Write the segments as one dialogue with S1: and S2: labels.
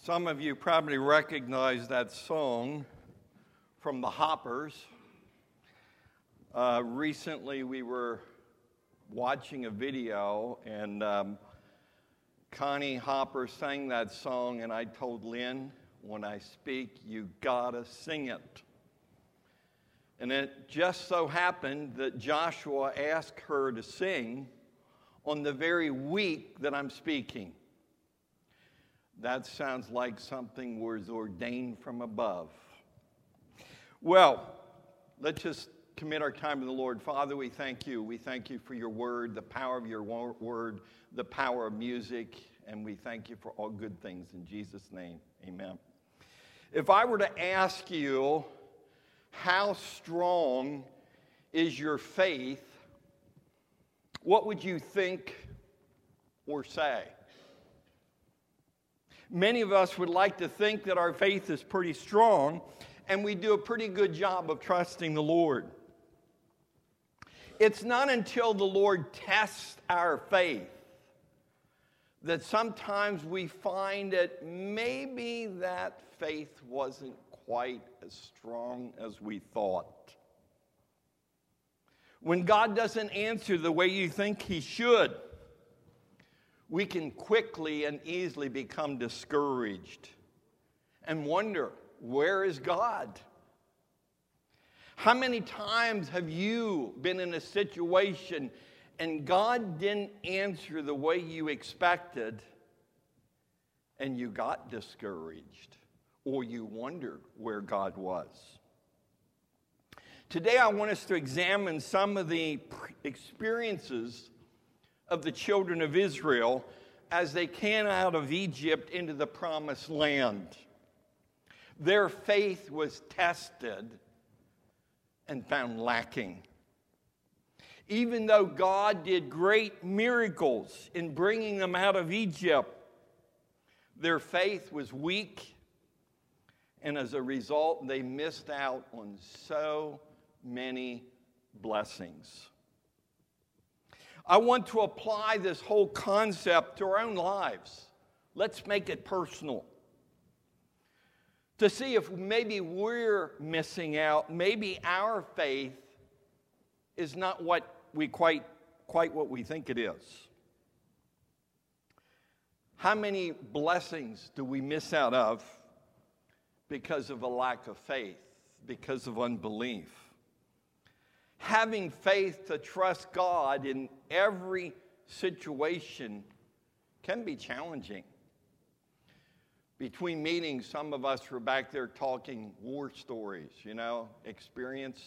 S1: Some of you probably recognize that song from the Hoppers. Recently we were watching a video and Connie Hopper sang that song, and I told Lynn, when I speak, you gotta sing it. And it just so happened that Joshua asked her to sing on the very week that I'm speaking. That sounds like something was ordained from above. Well, let's just commit our time to the Lord. Father, we thank you. We thank you for your word, the power of your word, the power of music, and we thank you for all good things. In Jesus' name, amen. If I were to ask you, how strong is your faith, what would you think or say? Many of us would like to think that our faith is pretty strong, and we do a pretty good job of trusting the Lord. It's not until the Lord tests our faith that sometimes we find that maybe that faith wasn't quite as strong as we thought. When God doesn't answer the way you think He should, we can quickly and easily become discouraged and wonder, where is God? How many times have you been in a situation and God didn't answer the way you expected and you got discouraged, or you wondered where God was? Today I want us to examine some of the experiences of the children of Israel as they came out of Egypt into the promised land. Their faith was tested and found lacking. Even though God did great miracles in bringing them out of Egypt, their faith was weak, and as a result, they missed out on so many blessings. I want to apply this whole concept to our own lives. Let's make it personal. To see if maybe we're missing out, maybe our faith is not what we quite what we think it is. How many blessings do we miss out of because of a lack of faith, because of unbelief? Having faith to trust God in every situation can be challenging. Between meetings, some of us were back there talking war stories, experience.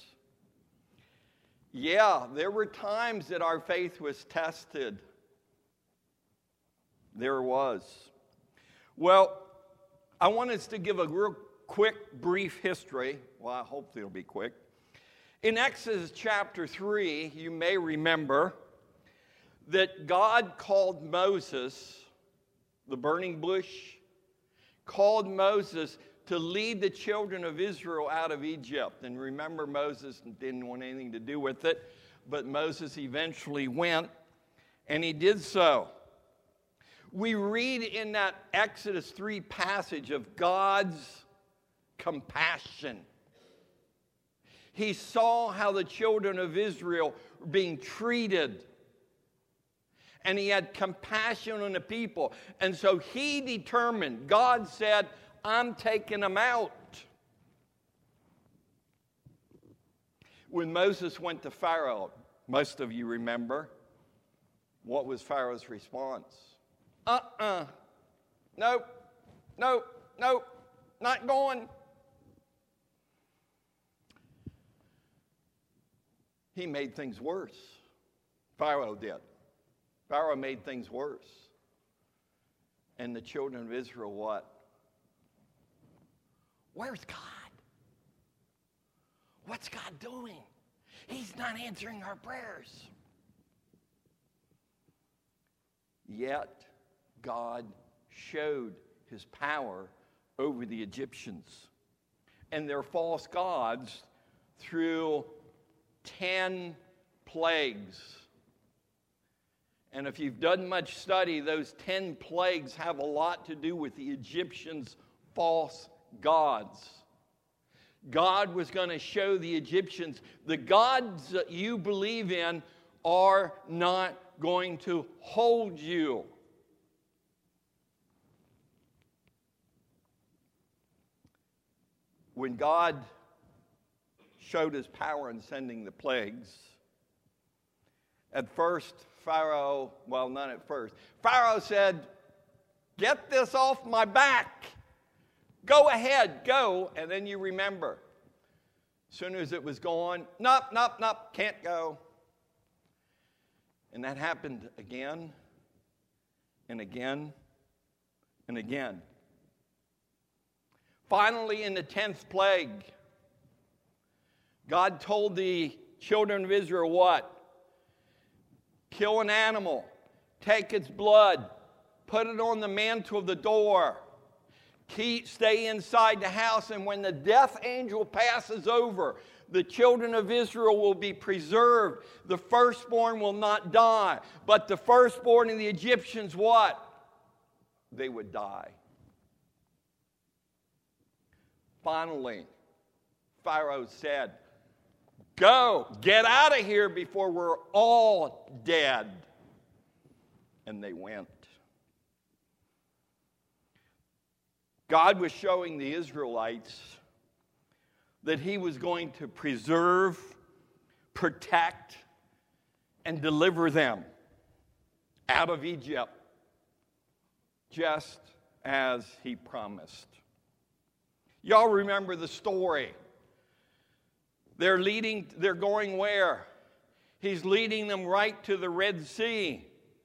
S1: Yeah, there were times that our faith was tested. There was. Well, I want us to give a real quick, brief history. Well, I hope it'll be quick. In Exodus chapter 3, you may remember that God called Moses, the burning bush, called Moses to lead the children of Israel out of Egypt. And remember, Moses didn't want anything to do with it, but Moses eventually went, and he did so. We read in that Exodus 3 passage of God's compassion. He saw how the children of Israel were being treated, and he had compassion on the people. And so he determined, God said, I'm taking them out. When Moses went to Pharaoh, most of you remember, what was Pharaoh's response? Nope, not going. He made things worse. Pharaoh did. Pharaoh made things worse. And the children of Israel, what? Where's God? What's God doing? He's not answering our prayers. Yet, God showed his power over the Egyptians and their false gods through 10 plagues. And if you've done much study, those 10 plagues have a lot to do with the Egyptians' false gods. God was going to show the Egyptians the gods that you believe in are not going to hold you. When God showed his power in sending the plagues, at first, Pharaoh said, "Get this off my back. Go ahead, go." And then you remember, as soon as it was gone, nope, can't go. And that happened again and again and again. Finally, in the 10th plague, God told the children of Israel what? Kill an animal, take its blood, put it on the mantle of the door, stay inside the house, and when the death angel passes over, the children of Israel will be preserved. The firstborn will not die, but the firstborn of the Egyptians, what? They would die. Finally, Pharaoh said, "Go, get out of here before we're all dead." And they went. God was showing the Israelites that he was going to preserve, protect, and deliver them out of Egypt, just as he promised. Y'all remember the story. They're going where? He's leading them right to the Red Sea.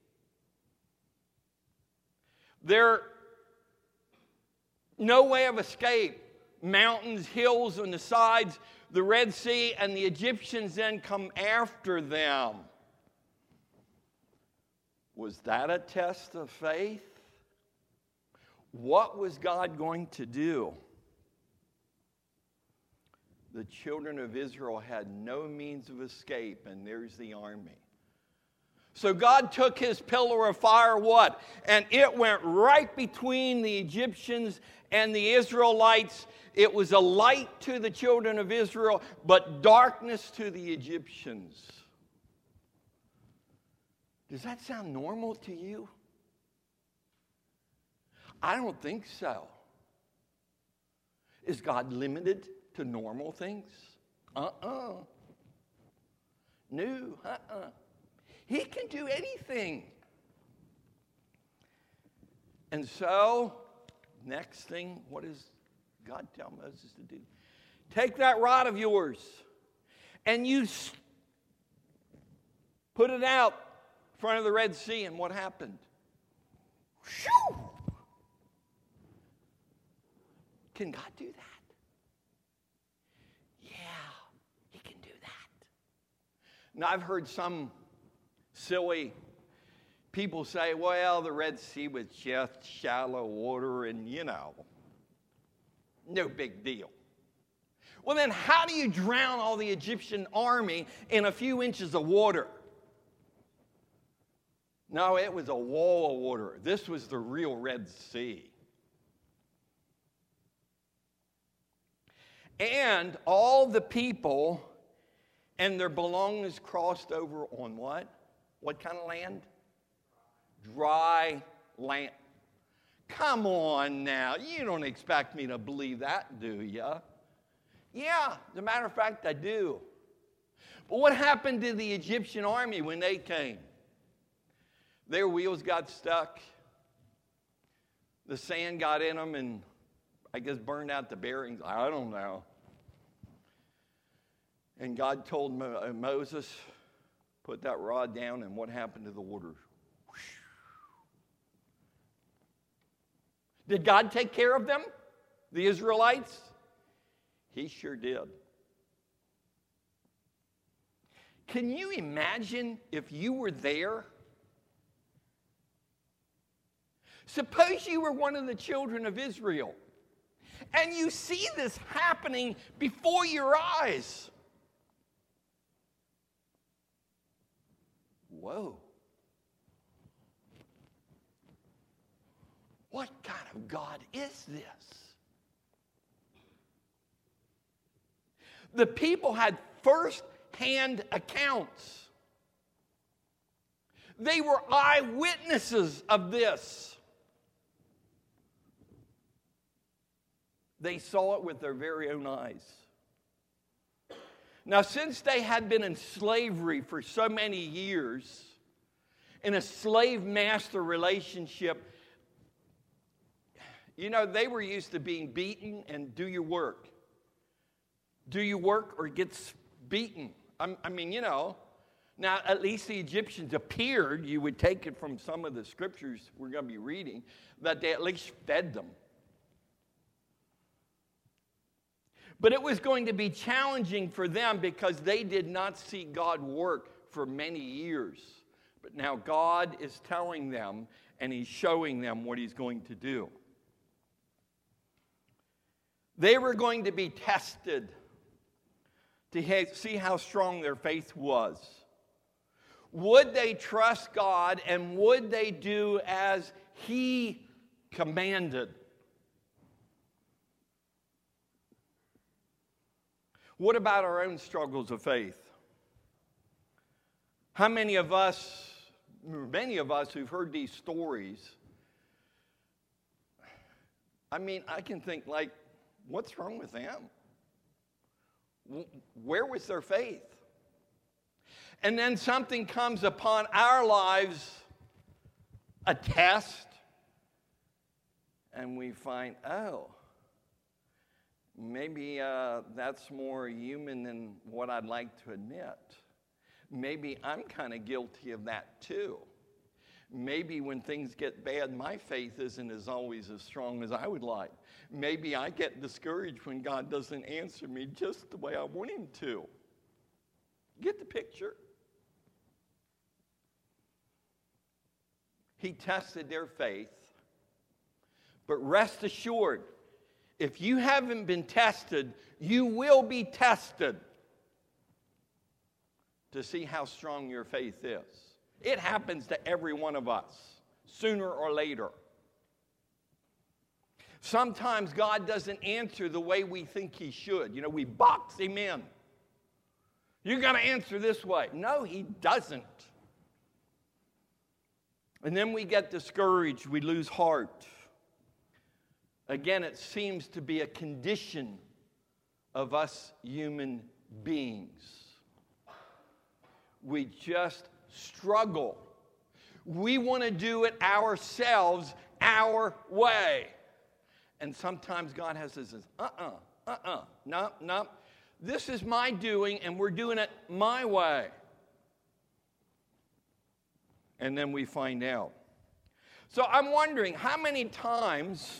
S1: There's no way of escape. Mountains, hills on the sides, the Red Sea, and the Egyptians then come after them. Was that a test of faith? What was God going to do? The children of Israel had no means of escape, and there's the army. So God took his pillar of fire, what? And it went right between the Egyptians and the Israelites. It was a light to the children of Israel, but darkness to the Egyptians. Does that sound normal to you? I don't think so. Is God limited to normal things? No, He can do anything. And so, next thing, what does God tell Moses to do? Take that rod of yours and you put it out in front of the Red Sea. And what happened? Shoo! Can God do that? Now, I've heard some silly people say, well, the Red Sea was just shallow water and, no big deal. Well, then how do you drown all the Egyptian army in a few inches of water? No, it was a wall of water. This was the real Red Sea. And all the people and their belongings crossed over on what? What kind of land? Dry land. Come on now. You don't expect me to believe that, do you? Yeah, as a matter of fact, I do. But what happened to the Egyptian army when they came? Their wheels got stuck. The sand got in them and I guess burned out the bearings. I don't know. And God told Moses, put that rod down, and what happened to the water? Did God take care of them, the Israelites? He sure did. Can you imagine if you were there? Suppose you were one of the children of Israel, and you see this happening before your eyes. Whoa. of God is this? The people had first-hand accounts. They were eyewitnesses of this. They saw it with their very own eyes. Now, since they had been in slavery for so many years, in a slave-master relationship, you know, they were used to being beaten and do your work. Do your work or get beaten. I mean, you know, now at least the Egyptians appeared, you would take it from some of the scriptures we're going to be reading, that they at least fed them. But it was going to be challenging for them because they did not see God work for many years. But now God is telling them and He's showing them what He's going to do. They were going to be tested to see how strong their faith was. Would they trust God and would they do as He commanded? What about our own struggles of faith? How many of us who've heard these stories, I mean, I can think like, what's wrong with them? Where was their faith? And then something comes upon our lives, a test, and we find, oh, maybe that's more human than what I'd like to admit. Maybe I'm kind of guilty of that too. Maybe when things get bad, my faith isn't always as strong as I would like. Maybe I get discouraged when God doesn't answer me just the way I want Him to. Get the picture? He tested their faith, but rest assured, if you haven't been tested, you will be tested to see how strong your faith is. It happens to every one of us, sooner or later. Sometimes God doesn't answer the way we think He should. You know, we box Him in. You got to answer this way. No, He doesn't. And then we get discouraged. We lose heart. Again, it seems to be a condition of us human beings. We just struggle. We want to do it ourselves, our way. And sometimes God has this, no. This is my doing, and we're doing it my way. And then we find out. So I'm wondering, how many times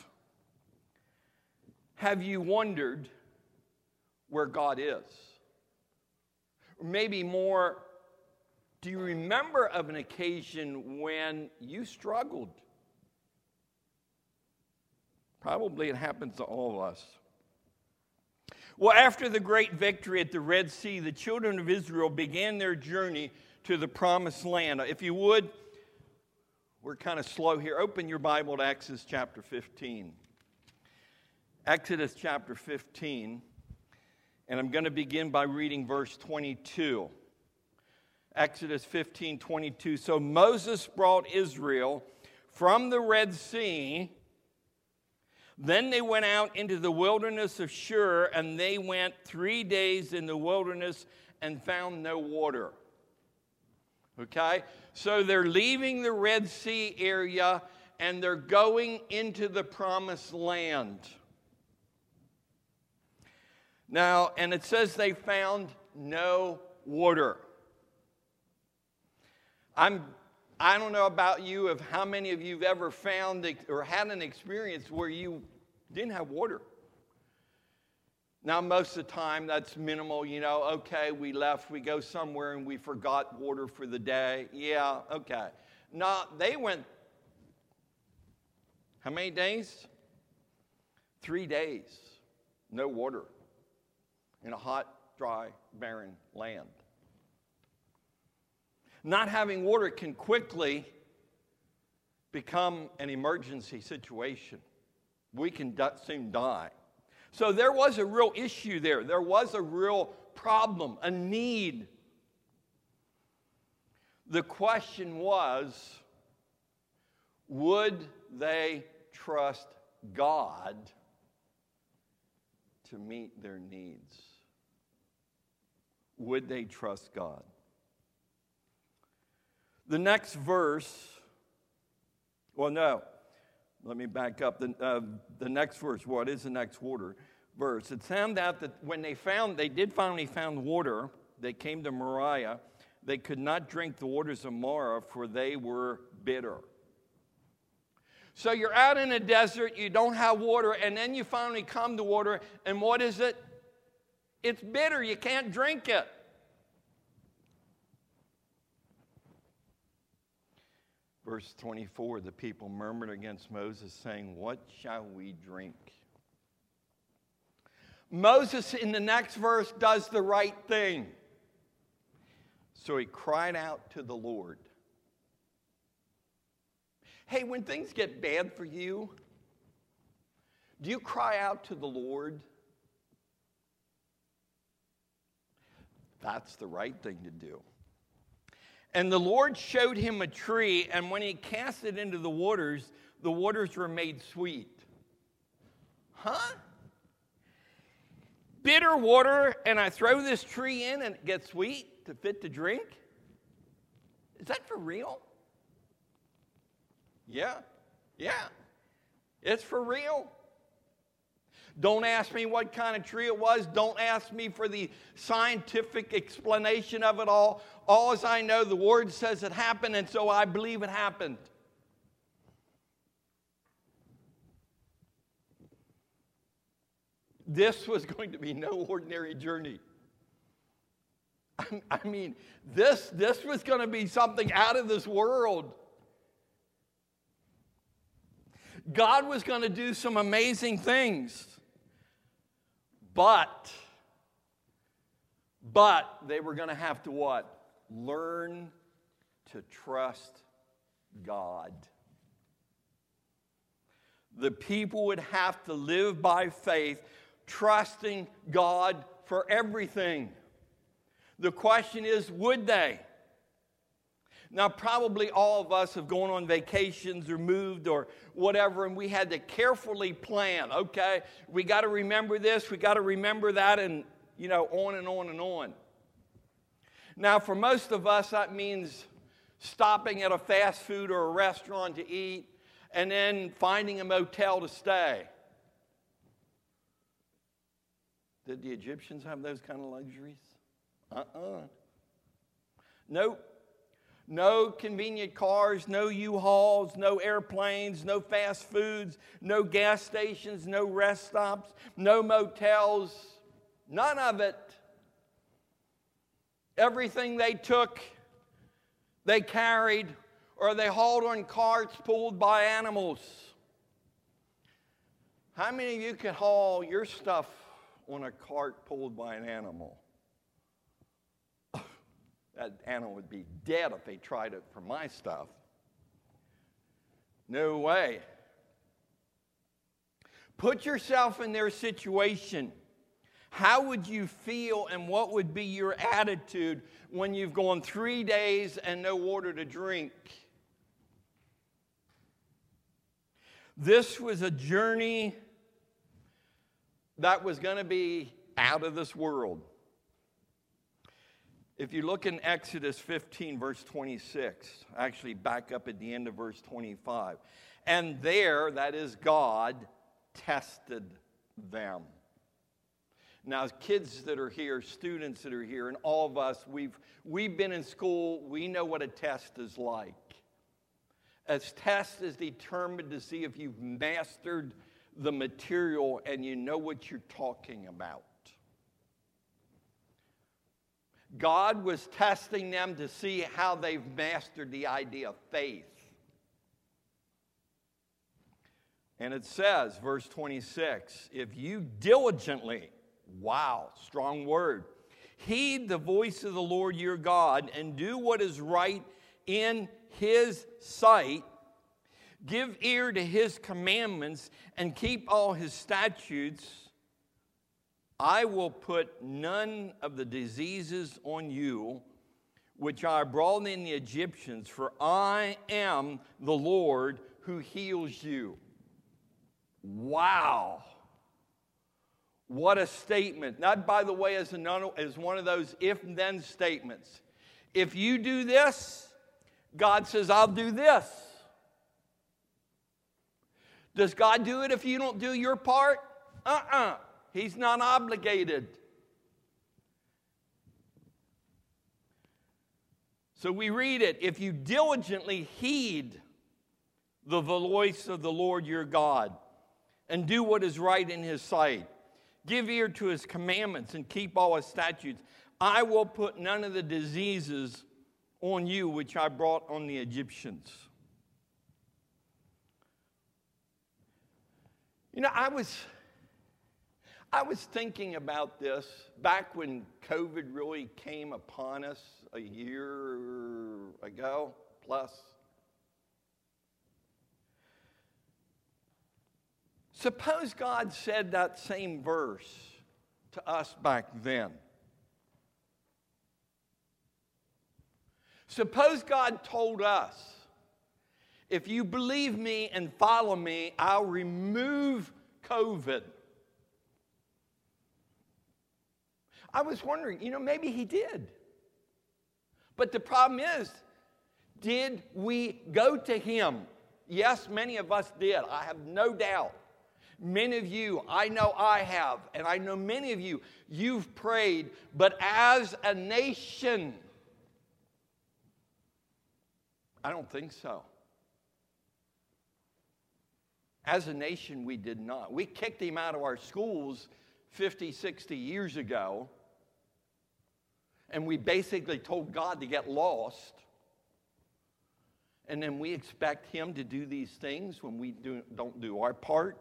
S1: have you wondered where God is? Or maybe more, do you remember of an occasion when you struggled? Probably it happens to all of us. Well, after the great victory at the Red Sea, the children of Israel began their journey to the Promised Land. If you would, we're kind of slow here. Open your Bible to Exodus chapter 15. Exodus chapter 15. And I'm going to begin by reading verse 22. Exodus 15:22. So Moses brought Israel from the Red Sea. Then they went out into the wilderness of Shur, and they went 3 days in the wilderness and found no water. Okay? So they're leaving the Red Sea area, and they're going into the Promised Land. Now, and it says they found no water. I don't know about you, of how many of you have ever found or had an experience where you didn't have water. Now, most of the time, that's minimal. You know, okay, we left, we go somewhere, and we forgot water for the day. Yeah, okay. No, they went, how many days? 3 days. No water. In a hot, dry, barren land. Not having water can quickly become an emergency situation. we can soon die. So there was a real issue there. There was a real problem, a need. The question was, would they trust God to meet their needs? Would they trust God? The next verse, well, no. Let me back up. The next verse, what is the next verse? It found out that when they did finally found water, they came to Moriah, they could not drink the waters of Marah, for they were bitter. So you're out in a desert, you don't have water, and then you finally come to water, and what is it? It's bitter, you can't drink it. Verse 24, the people murmured against Moses, saying, "What shall we drink?" Moses, in the next verse, does the right thing. So he cried out to the Lord. Hey, when things get bad for you, do you cry out to the Lord? That's the right thing to do. And the Lord showed him a tree, and when he cast it into the waters were made sweet. Huh? Bitter water, and I throw this tree in and it gets sweet to fit to drink? Is that for real? Yeah. It's for real. Don't ask me what kind of tree it was. Don't ask me for the scientific explanation of it all. All as I know, the Word says it happened, and so I believe it happened. This was going to be no ordinary journey. I mean, this was going to be something out of this world. God was going to do some amazing things. But they were going to have to what? Learn to trust God. The people would have to live by faith, trusting God for everything. The question is, would they? Now, probably all of us have gone on vacations or moved or whatever, and we had to carefully plan. Okay, we got to remember this, we got to remember that, and, on and on and on. Now, for most of us, that means stopping at a fast food or a restaurant to eat, and then finding a motel to stay. Did the Egyptians have those kind of luxuries? Nope. No convenient cars, no U-Hauls, no airplanes, no fast foods, no gas stations, no rest stops, no motels, none of it. Everything they took, they carried, or they hauled on carts pulled by animals. How many of you could haul your stuff on a cart pulled by an animal? That animal would be dead if they tried it for my stuff. No way. Put yourself in their situation. How would you feel and what would be your attitude when you've gone 3 days and no water to drink? This was a journey that was going to be out of this world. If you look in Exodus 15, verse 26, actually back up at the end of verse 25, and there, that is God, tested them. Now, kids that are here, students that are here, and all of us, we've been in school, we know what a test is like. A test is determined to see if you've mastered the material and you know what you're talking about. God was testing them to see how they've mastered the idea of faith. And it says, verse 26, if you diligently, wow, strong word, heed the voice of the Lord your God and do what is right in his sight, Give ear to his commandments and keep all his statutes. I will put none of the diseases on you which I brought in the Egyptians, for I am the Lord who heals you. Wow. What a statement. Not, by the way, as one of those if-then statements. If you do this, God says, I'll do this. Does God do it if you don't do your part? He's not obligated. So we read it, if you diligently heed the voice of the Lord your God and do what is right in his sight, give ear to his commandments and keep all his statutes, I will put none of the diseases on you which I brought on the Egyptians. You know, I was thinking about this back when COVID really came upon us a year ago plus. Suppose God said that same verse to us back then. Suppose God told us, if you believe me and follow me, I'll remove COVID. I was wondering, maybe he did. But the problem is, did we go to him? Yes, many of us did. I have no doubt. Many of you, I know I have, and I know many of you, you've prayed, but as a nation, I don't think so. As a nation, we did not. We kicked him out of our schools 50, 60 years ago, and we basically told God to get lost. And then we expect him to do these things when we don't do our part.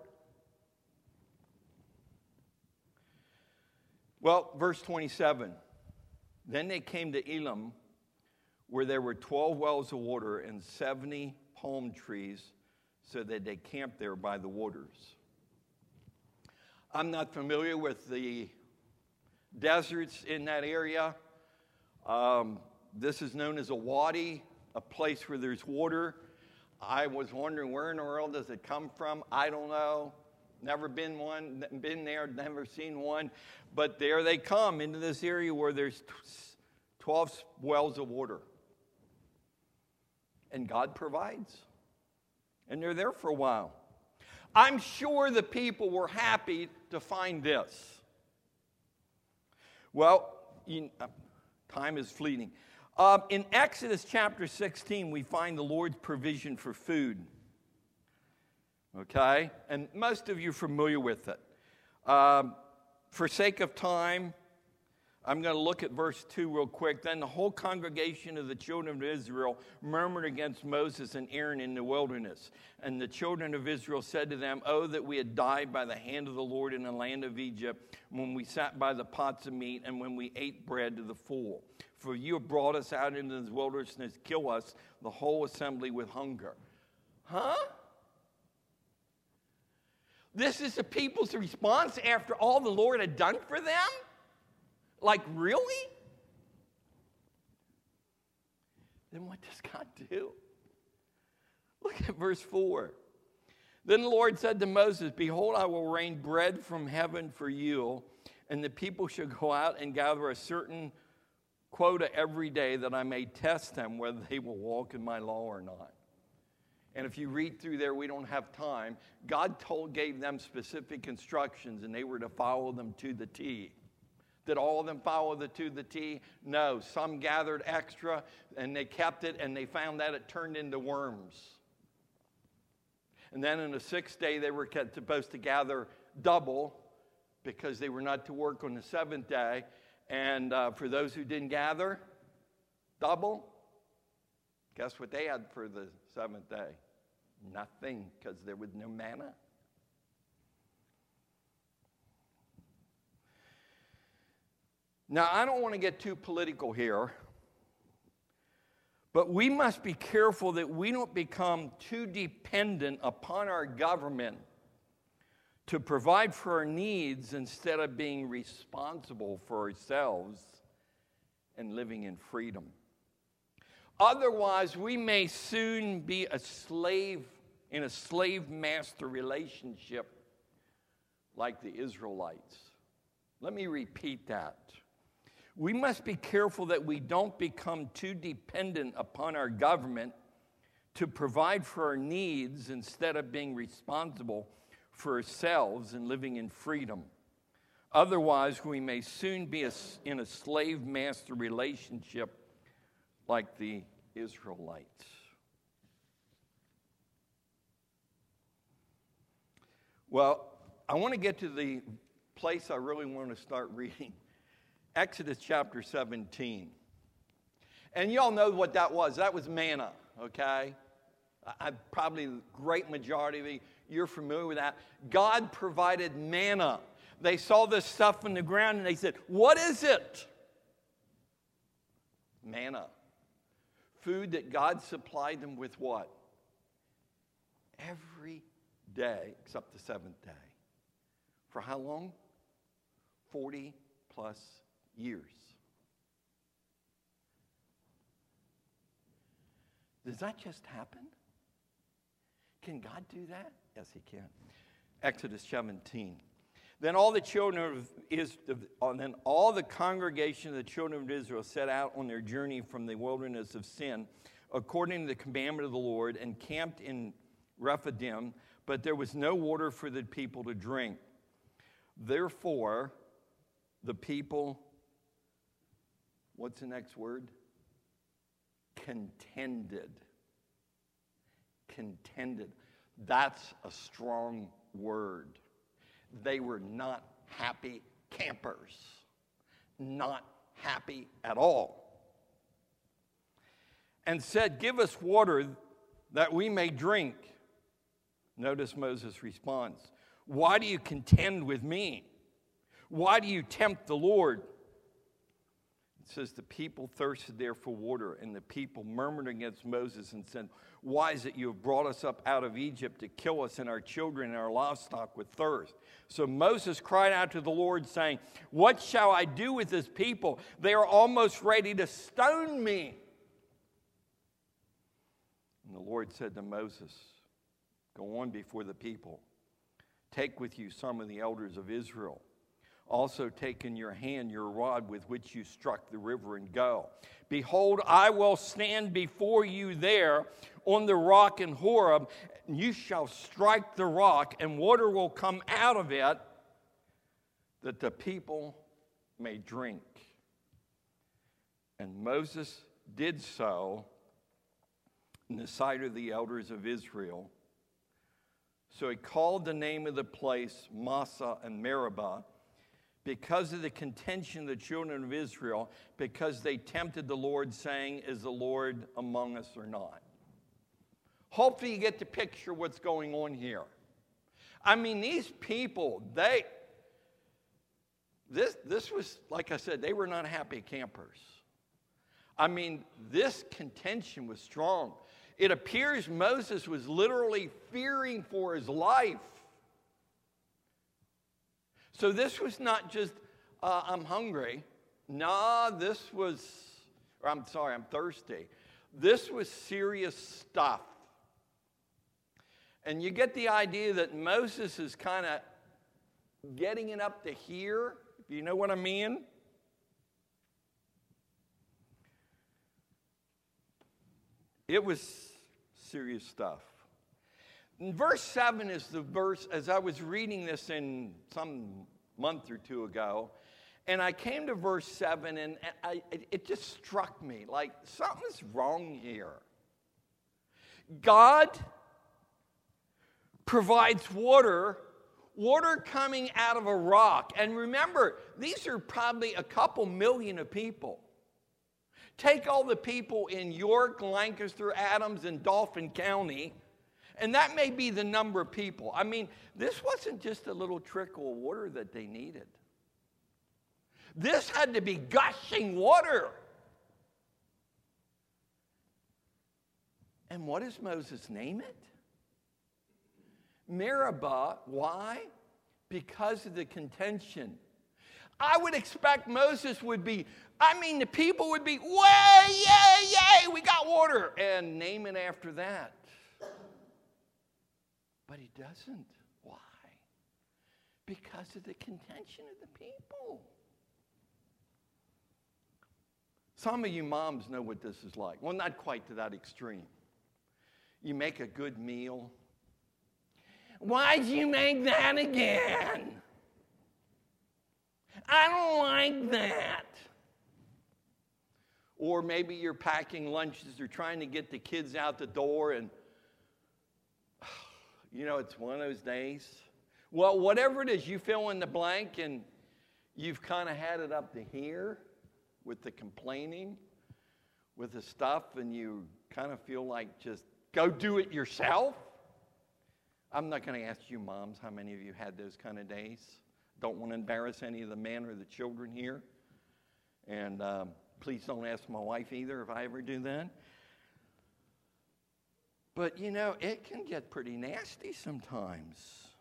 S1: Well, verse 27. Then they came to Elim, where there were 12 wells of water and 70 palm trees, so that they camped there by the waters. I'm not familiar with the deserts in that area. This is known as a wadi, a place where there's water. I was wondering, where in the world does it come from? I don't know. Never been there, never seen one. But there they come into this area where there's 12 wells of water. And God provides. And they're there for a while. I'm sure the people were happy to find this. Well, time is fleeting. In Exodus chapter 16, we find the Lord's provision for food. Okay? And most of you are familiar with it. For sake of time, I'm going to look at verse 2 real quick. Then the whole congregation of the children of Israel murmured against Moses and Aaron in the wilderness. And the children of Israel said to them, "Oh, that we had died by the hand of the Lord in the land of Egypt, when we sat by the pots of meat and when we ate bread to the full. For you have brought us out into this wilderness to kill us, the whole assembly, with hunger." Huh? This is the people's response after all the Lord had done for them? Like, really? Then what does God do? Look at verse 4. Then the Lord said to Moses, "Behold, I will rain bread from heaven for you, and the people shall go out and gather a certain quota every day, that I may test them whether they will walk in my law or not." And if you read through there, we don't have time. God gave them specific instructions, and they were to follow them to the T. Did all of them follow to the T? No. Some gathered extra, and they kept it, and they found that it turned into worms. And then on the sixth day, they were supposed to gather double, because they were not to work on the seventh day. And for those who didn't gather double, guess what they had for the seventh day? Nothing, because there was no manna. Now, I don't want to get too political here, But we must be careful that we don't become too dependent upon our government to provide for our needs instead of being responsible for ourselves and living in freedom. Otherwise, we may soon be a slave in a slave-master relationship like the Israelites. Let me repeat that. We must be careful that we don't become too dependent upon our government to provide for our needs instead of being responsible for ourselves and living in freedom. Otherwise, we may soon be in a slave-master relationship like the Israelites. Well, I want to get to the place I really want to start reading. Exodus chapter 17. And y'all know what that was. That was manna, okay? Probably the great majority of you're familiar with that. God provided manna. They saw this stuff in the ground and they said, "What is it?" Manna. Food that God supplied them with what? Every day except the seventh day. For how long? 40 plus years. Does that just happen? Can God do that? Yes, he can. Exodus 17. Then all the congregation of the children of Israel set out on their journey from the wilderness of Sin, according to the commandment of the Lord, and camped in Rephidim, but there was no water for the people to drink. Therefore, the people, what's the next word? Contended. Contended. That's a strong word. They were not happy campers. Not happy at all. And said, "Give us water that we may drink." Notice Moses' response. "Why do you contend with me? Why do you tempt the Lord?" It says the people thirsted there for water, and the people murmured against Moses and said, "Why is it you have brought us up out of Egypt to kill us and our children and our livestock with thirst?" So Moses cried out to the Lord, saying, "What shall I do with this people? They are almost ready to stone me." And the Lord said to Moses, "Go on before the people. Take with you some of the elders of Israel. Also take in your hand your rod with which you struck the river, and go. Behold, I will stand before you there on the rock in Horeb, and you shall strike the rock, and water will come out of it, that the people may drink." And Moses did so in the sight of the elders of Israel. So he called the name of the place Massah and Meribah, because of the contention of the children of Israel, because they tempted the Lord, saying, "Is the Lord among us or not?" Hopefully you get to picture what's going on here. I mean, these people, this was, like I said, they were not happy campers. I mean, this contention was strong. It appears Moses was literally fearing for his life. So this was not just, I'm hungry. Nah, I'm thirsty. This was serious stuff. And you get the idea that Moses is kind of getting it up to here, if you know what I mean. It was serious stuff. And verse 7 is the verse, as I was reading this in some month or two ago, and I came to verse 7, and it just struck me, like something's wrong here. God provides water coming out of a rock. And remember, these are probably a couple million of people. Take all the people in York, Lancaster, Adams, and Dauphin County, and that may be the number of people. I mean, this wasn't just a little trickle of water that they needed. This had to be gushing water. And what does Moses name it? Meribah. Why? Because of the contention. I would expect Moses would be, the people would be, way, yay, yay, we got water, and name it after that. But he doesn't. Why? Because of the contention of the people. Some of you moms know what this is like. Well, not quite to that extreme. You make a good meal. Why'd you make that again? I don't like that. Or maybe you're packing lunches or trying to get the kids out the door and, it's one of those days. Well, whatever it is, you fill in the blank and you've kind of had it up to here with the complaining, with the stuff, and you kind of feel like just go do it yourself. I'm not going to ask you moms how many of you had those kind of days. Don't want to embarrass any of the men or the children here. And please don't ask my wife either if I ever do that. But, it can get pretty nasty sometimes.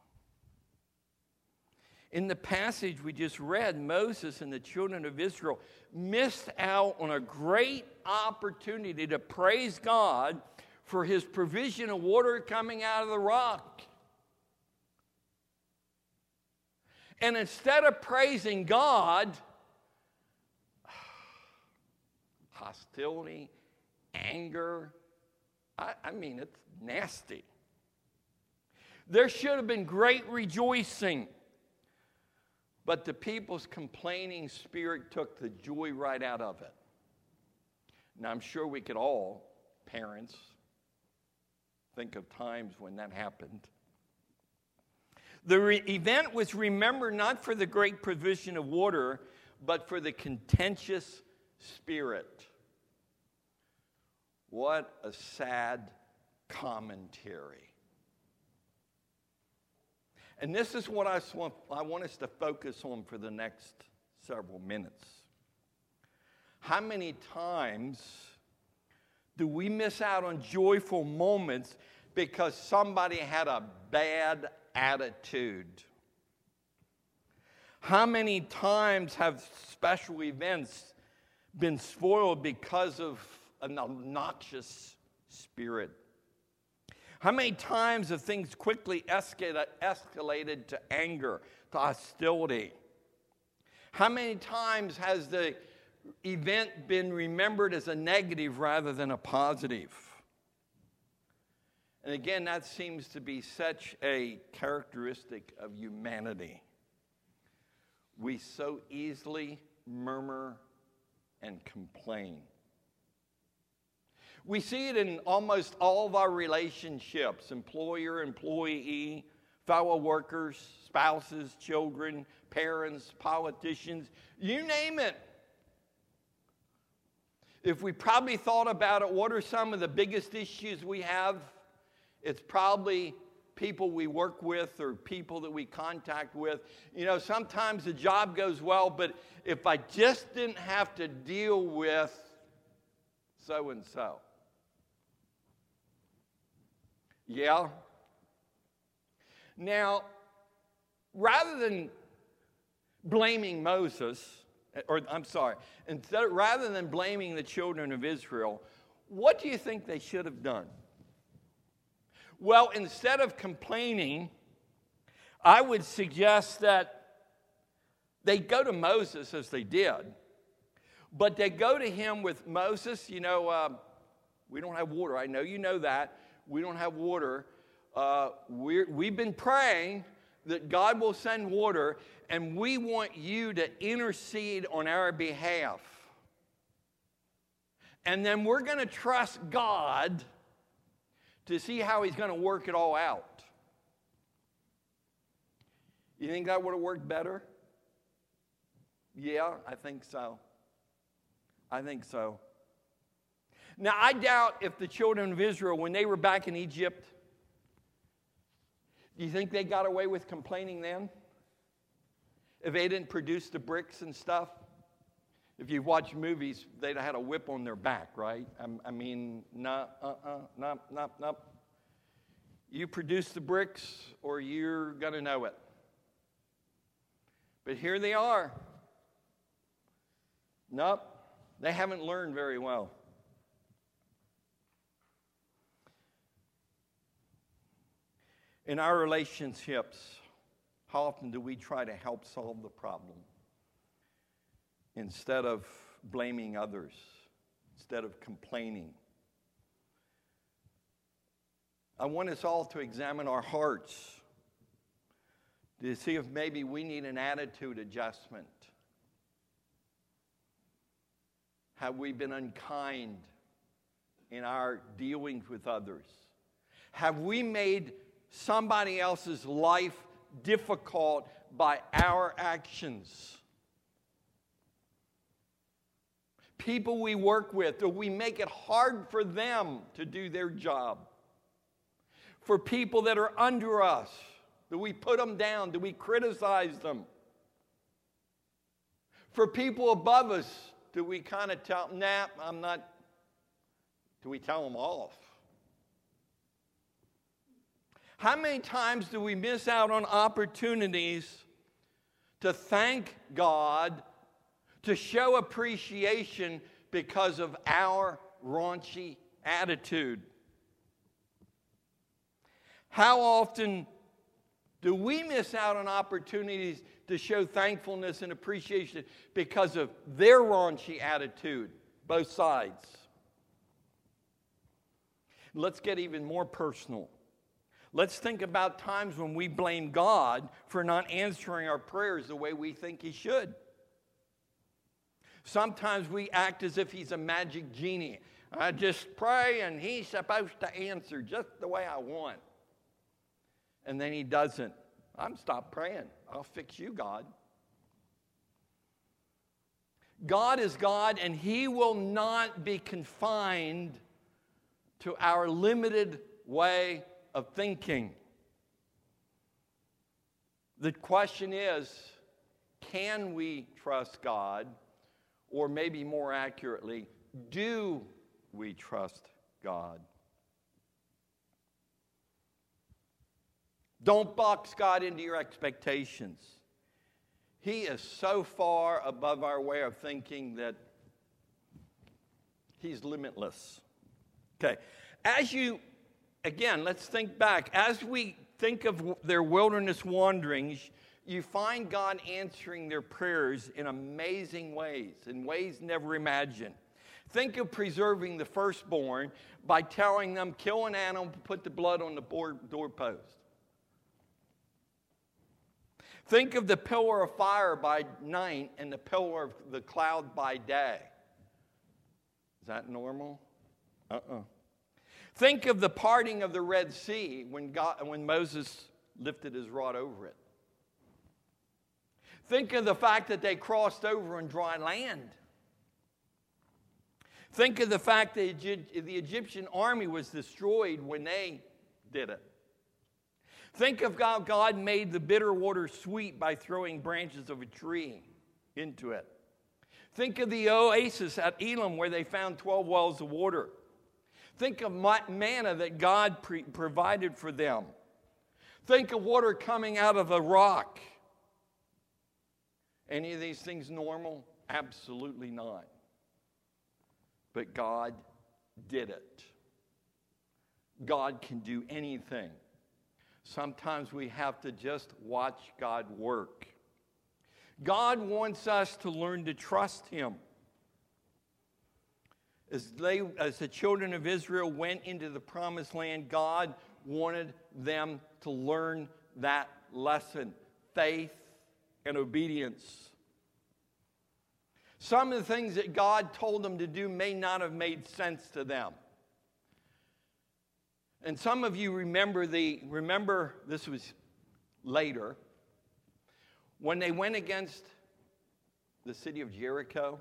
S1: In the passage we just read, Moses and the children of Israel missed out on a great opportunity to praise God for his provision of water coming out of the rock. And instead of praising God, hostility, anger, it's nasty. There should have been great rejoicing, but the people's complaining spirit took the joy right out of it. Now, I'm sure we could all, parents, think of times when that happened. The event was remembered not for the great provision of water, but for the contentious spirit. What a sad commentary. And this is what I want us to focus on for the next several minutes. How many times do we miss out on joyful moments because somebody had a bad attitude? How many times have special events been spoiled because of an obnoxious spirit? How many times have things quickly escalated to anger, to hostility? How many times has the event been remembered as a negative rather than a positive? And again, that seems to be such a characteristic of humanity. We so easily murmur and complain. We see it in almost all of our relationships: employer, employee, fellow workers, spouses, children, parents, politicians, you name it. If we probably thought about it, what are some of the biggest issues we have? It's probably people we work with or people that we contact with. Sometimes the job goes well, but if I just didn't have to deal with so-and-so. Yeah? Now, rather than blaming Moses, rather than blaming the children of Israel, what do you think they should have done? Well, instead of complaining, I would suggest that they go to Moses as they did, but they go to him with, Moses, we don't have water. I know you know that. We don't have water. We've been praying that God will send water, and we want you to intercede on our behalf. And then we're going to trust God to see how he's going to work it all out. You think that would have worked better? Yeah, I think so. Now, I doubt if the children of Israel, when they were back in Egypt, do you think they got away with complaining then? If they didn't produce the bricks and stuff? If you've watched movies, they'd had a whip on their back, right? I mean, no. You produce the bricks or you're going to know it. But here they are. Nope, they haven't learned very well. In our relationships, how often do we try to help solve the problem instead of blaming others, instead of complaining? I want us all to examine our hearts to see if maybe we need an attitude adjustment. Have we been unkind in our dealings with others? Have we made somebody else's life difficult by our actions? People we work with, do we make it hard for them to do their job? For people that are under us, do we put them down? Do we criticize them? For people above us, do we kind of tell them, nah, I'm not, do we tell them off? How many times do we miss out on opportunities to thank God, to show appreciation because of our raunchy attitude? How often do we miss out on opportunities to show thankfulness and appreciation because of their raunchy attitude? Both sides. Let's get even more personal. Let's think about times when we blame God for not answering our prayers the way we think He should. Sometimes we act as if He's a magic genie. I just pray and He's supposed to answer just the way I want. And then He doesn't. I'm stop praying. I'll fix you, God. God is God, and He will not be confined to our limited way of thinking. The question is, can we trust God? Or maybe more accurately, do we trust God? Don't box God into your expectations. He is so far above our way of thinking that He's limitless. Okay, let's think back. As we think of their wilderness wanderings, you find God answering their prayers in amazing ways, in ways never imagined. Think of preserving the firstborn by telling them, kill an animal, put the blood on the doorpost. Think of the pillar of fire by night and the pillar of the cloud by day. Is that normal? Think of the parting of the Red Sea when Moses lifted his rod over it. Think of the fact that they crossed over on dry land. Think of the fact that the Egyptian army was destroyed when they did it. Think of how God made the bitter water sweet by throwing branches of a tree into it. Think of the oasis at Elim where they found 12 wells of water. Think of manna that God provided for them. Think of water coming out of a rock. Any of these things normal? Absolutely not. But God did it. God can do anything. Sometimes we have to just watch God work. God wants us to learn to trust Him. As the children of Israel went into the promised land, God wanted them to learn that lesson, faith and obedience. Some of the things that God told them to do may not have made sense to them. And some of you remember this was later, when they went against the city of Jericho,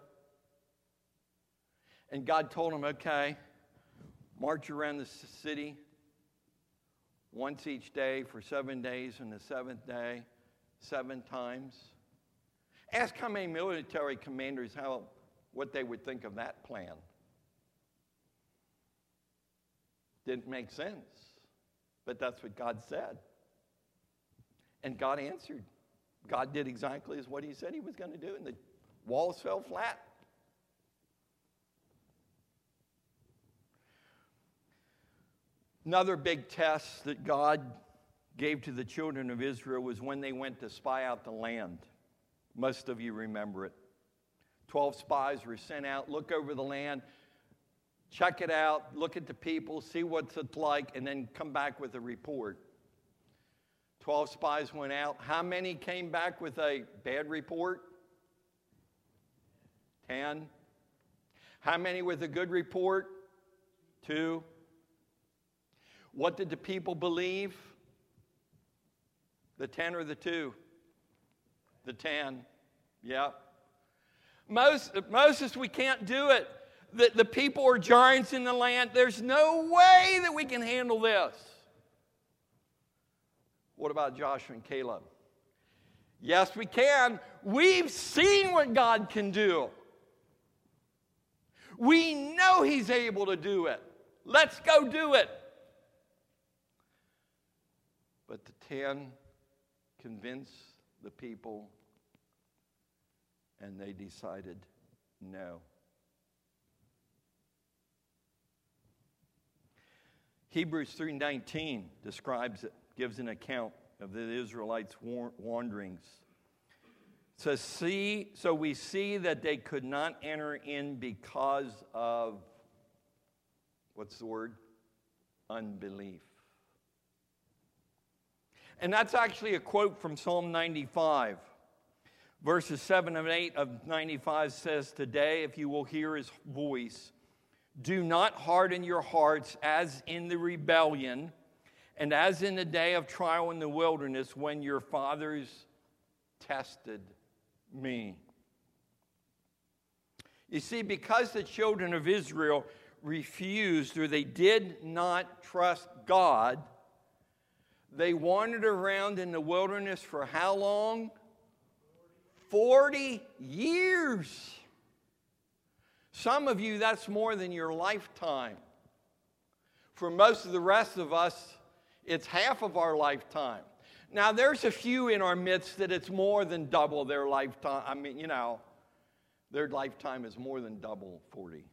S1: and God told them, okay, march around the city once each day for 7 days, and the seventh day, 7 times. Ask how many military commanders how what they would think of that plan. Didn't make sense, but that's what God said. And God answered. God did exactly as what he said he was going to do, and the walls fell flat. Another big test that God gave to the children of Israel was when they went to spy out the land. Most of you remember it. 12 spies were sent out, look over the land, check it out, look at the people, see what it's like, and then come back with a report. 12 spies went out. How many came back with a bad report? 10. How many with a good report? 2. What did the people believe? The 10 or the 2? The 10. Yep. Moses, we can't do it. The people are giants in the land. There's no way that we can handle this. What about Joshua and Caleb? Yes, we can. We've seen what God can do. We know he's able to do it. Let's go do it. But the 10 convinced the people, and they decided no. Hebrews 3:19 describes it, gives an account of the Israelites' wanderings. It says, so we see that they could not enter in because of, what's the word? Unbelief. And that's actually a quote from Psalm 95. Verses 7 and 8 of 95 says, today, if you will hear his voice, do not harden your hearts as in the rebellion and as in the day of trial in the wilderness when your fathers tested me. You see, because the children of Israel refused or they did not trust God, they wandered around in the wilderness for how long? 40 years. Some of you, that's more than your lifetime. For most of the rest of us, it's half of our lifetime. Now, there's a few in our midst that it's more than double their lifetime. I mean, their lifetime is more than double 40.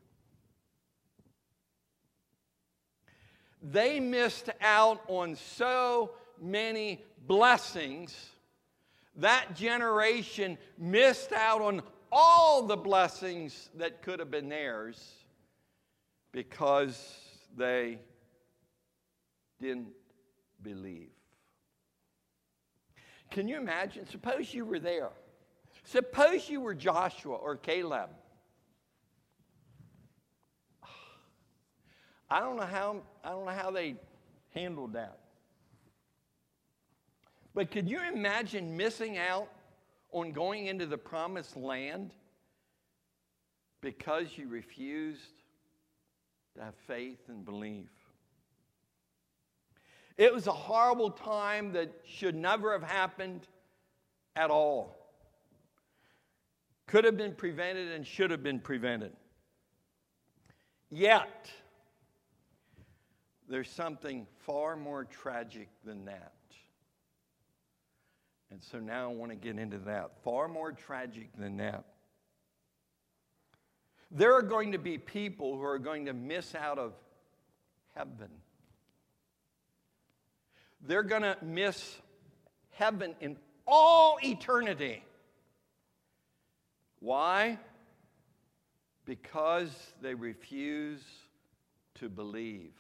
S1: They missed out on so many blessings. That generation missed out on all the blessings that could have been theirs because they didn't believe. Can you imagine? Suppose you were there. Suppose you were Joshua or Caleb. I don't know how they handled that. But could you imagine missing out on going into the promised land because you refused to have faith and believe? It was a horrible time that should never have happened at all. Could have been prevented and should have been prevented. Yet, there's something far more tragic than that. And so now I want to get into that. Far more tragic than that. There are going to be people who are going to miss out of heaven. They're going to miss heaven in all eternity. Why? Because they refuse to believe.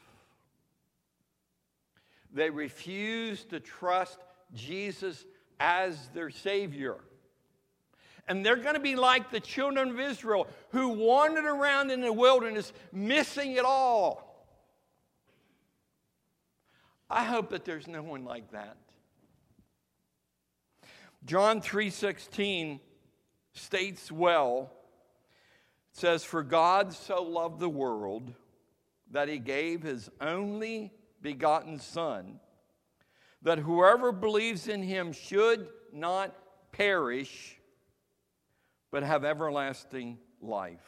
S1: They refuse to trust Jesus as their Savior. And they're going to be like the children of Israel who wandered around in the wilderness missing it all. I hope that there's no one like that. John 3:16 states well, it says, for God so loved the world that he gave his only begotten Son, that whoever believes in him should not perish, but have everlasting life.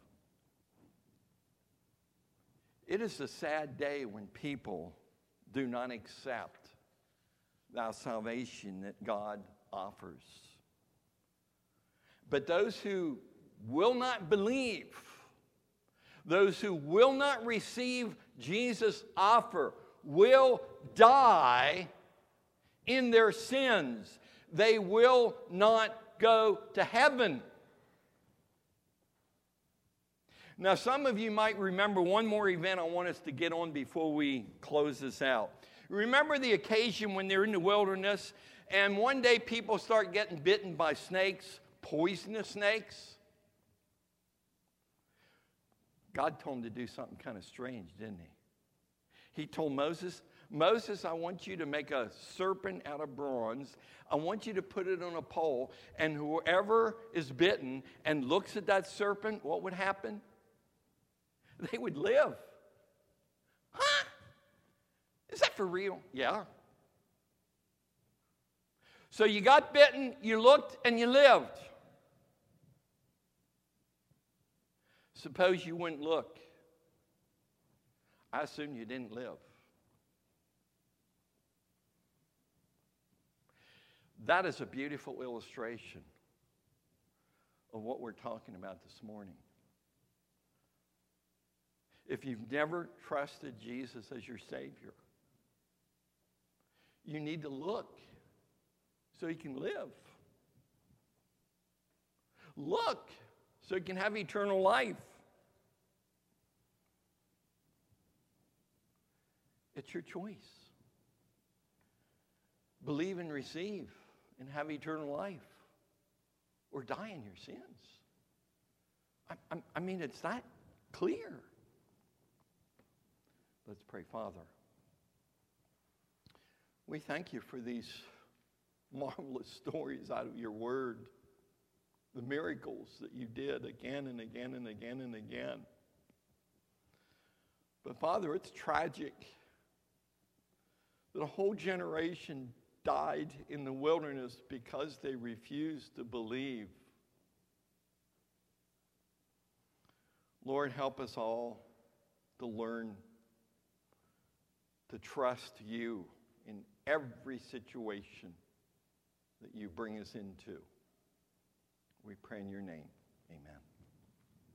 S1: It is a sad day when people do not accept the salvation that God offers. But those who will not believe, those who will not receive Jesus' offer, will die in their sins. They will not go to heaven. Now, some of you might remember one more event I want us to get on before we close this out. Remember the occasion when they're in the wilderness and one day people start getting bitten by snakes, poisonous snakes? God told him to do something kind of strange, didn't he? He told Moses, I want you to make a serpent out of bronze. I want you to put it on a pole, and whoever is bitten and looks at that serpent, what would happen? They would live. Huh? Is that for real? Yeah. So you got bitten, you looked, and you lived. Suppose you wouldn't look. I assume you didn't live. That is a beautiful illustration of what we're talking about this morning. If you've never trusted Jesus as your Savior, you need to look so you can live. Look so you can have eternal life. It's your choice. Believe and receive and have eternal life, or die in your sins. I mean, it's that clear. Let's pray. Father, we thank you for these marvelous stories out of your word, the miracles that you did again and again and again and again. But Father, it's tragic that a whole generation died in the wilderness because they refused to believe. Lord, help us all to learn to trust you in every situation that you bring us into. We pray in your name. Amen.